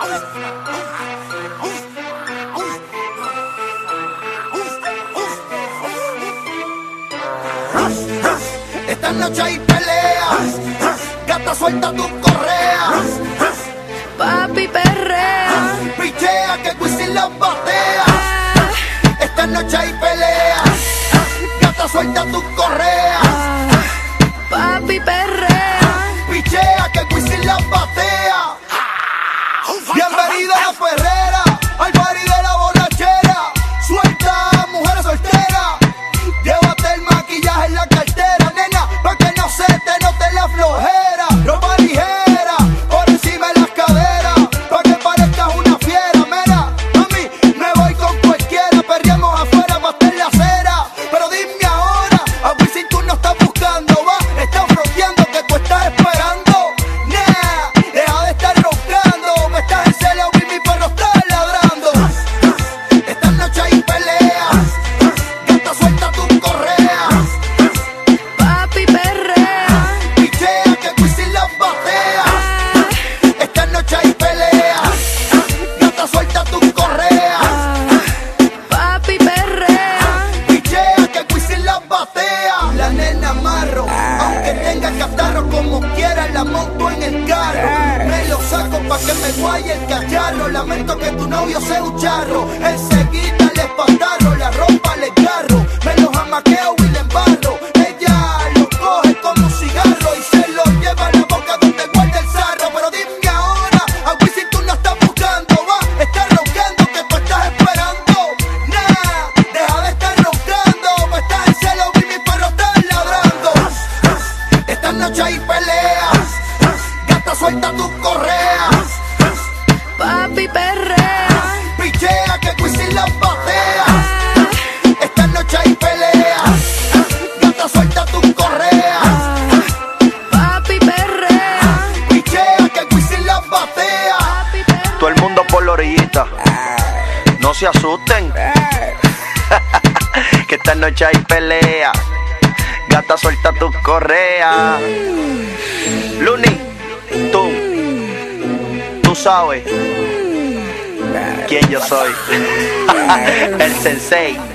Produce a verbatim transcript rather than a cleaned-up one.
Esta noche hay pelea, gata suelta tus correas. Papi perrea, pichea que Wisin las batea. Esta noche hay pelea, gata suelta tus correas. papi perrea, pichea que Wisin las batea. Bienvenida a la perrera, al party de la borrachera. Suelta, mujeres solteras, llévate el maquillaje en la cartera, nena, pa' que no se te note la flojera. Ropa ligera, por encima de las caderas, pa' que parezcas una fiera. Mira, mami, me voy con cualquiera, perreamos afuera pa' estar en la acera. Pero dime ahora, a Wisin tú no estás buscando, va, estás fronteando que tú estás esperando. Nah, deja de estar roncando, me estás en celo y mi perro está ladrando. Esta noche hay pelea, gata suelta tus correas. papi perrea, Pichea que Wisin las batea. Esta noche hay pelea, gata suelta tus correas. papi perrea, Pichea que Wisin las batea. La nena marro, aunque tenga catarro, como quiera la monto en el carro. Me lo saco pa' que me guaye el cacharro. Lamento que tu novio sea un charro. Enseguida le espantarro, la ropa le garro. Me lo jamaqueo y le embarro. Ella lo coge como un cigarro y se lo lleva a la boca donde guarda el sarro. Pero dime ahora, a Wisin tú no estás buscando, va, estás roncando que tú estás esperando. Nah, deja de estar roncando, me estás en celo y mi perro está ladrando. Esta noche hay pelea, gata suelta tus correas. papi perrea, Pichea que Wisin las batea. Esta noche hay pelea, gata suelta tus correas. papi perrea, Pichea que Wisin las batea. papi perrea. Todo el mundo por la orillita. No se asusten. Que esta noche hay pelea. Gata suelta tus correas. Luni, tú, tú sabes quién yo soy. El sensei.